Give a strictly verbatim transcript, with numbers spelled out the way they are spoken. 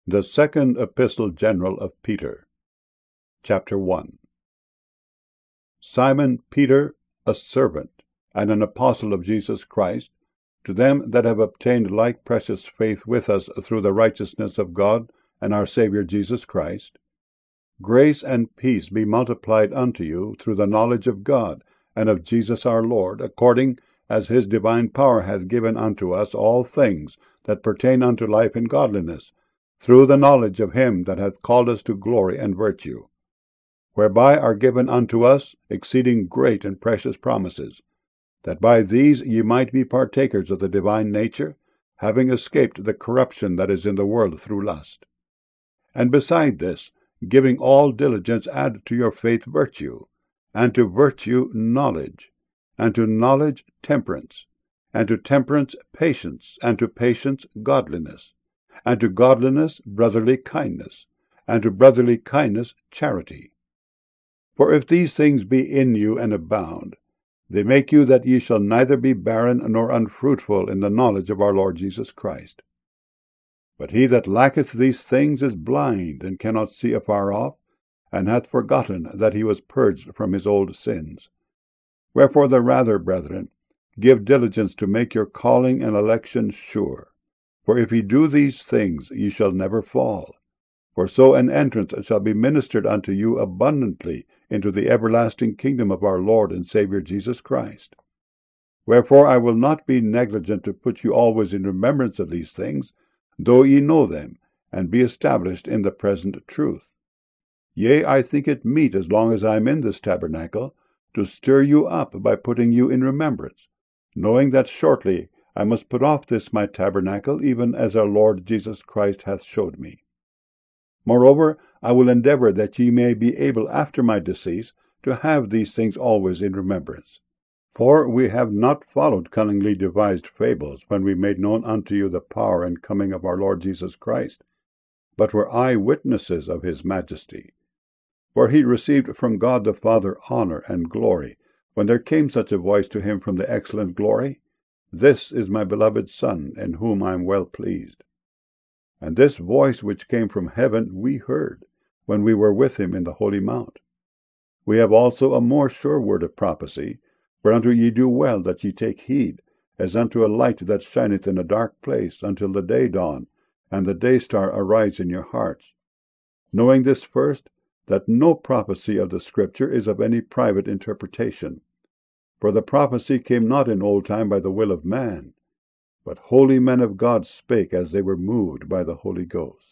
The Second Epistle General of Peter, Chapter one. Simon Peter, a servant and an apostle of Jesus Christ, to them that have obtained like precious faith with us through the righteousness of God and our Saviour Jesus Christ, grace and peace be multiplied unto you through the knowledge of God and of Jesus our Lord, according as his divine power hath given unto us all things that pertain unto life and godliness, through the knowledge of him that hath called us to glory and virtue, whereby are given unto us exceeding great and precious promises, that by these ye might be partakers of the divine nature, having escaped the corruption that is in the world through lust. And beside this, giving all diligence, add to your faith virtue, and to virtue knowledge, and to knowledge temperance, and to temperance patience, and to patience godliness, and to godliness brotherly kindness, and to brotherly kindness charity. For if these things be in you and abound, they make you that ye shall neither be barren nor unfruitful in the knowledge of our Lord Jesus Christ. But he that lacketh these things is blind, and cannot see afar off, and hath forgotten that he was purged from his old sins. Wherefore the rather, brethren, give diligence to make your calling and election sure. For if ye do these things, ye shall never fall. For so an entrance shall be ministered unto you abundantly into the everlasting kingdom of our Lord and Saviour Jesus Christ. Wherefore I will not be negligent to put you always in remembrance of these things, though ye know them, and be established in the present truth. Yea, I think it meet, as long as I am in this tabernacle, to stir you up by putting you in remembrance, knowing that shortly I must put off this my tabernacle, even as our Lord Jesus Christ hath showed me. Moreover, I will endeavour that ye may be able after my decease to have these things always in remembrance. For we have not followed cunningly devised fables, when we made known unto you the power and coming of our Lord Jesus Christ, but were eye-witnesses of his majesty. For he received from God the Father honour and glory, when there came such a voice to him from the excellent glory, This is my beloved Son, in whom I am well pleased. And this voice which came from heaven we heard, when we were with him in the holy mount. We have also a more sure word of prophecy, whereunto ye do well that ye take heed, as unto a light that shineth in a dark place, until the day dawn, and the day star arise in your hearts. Knowing this first, that no prophecy of the Scripture is of any private interpretation. For the prophecy came not in old time by the will of man, but holy men of God spake as they were moved by the Holy Ghost.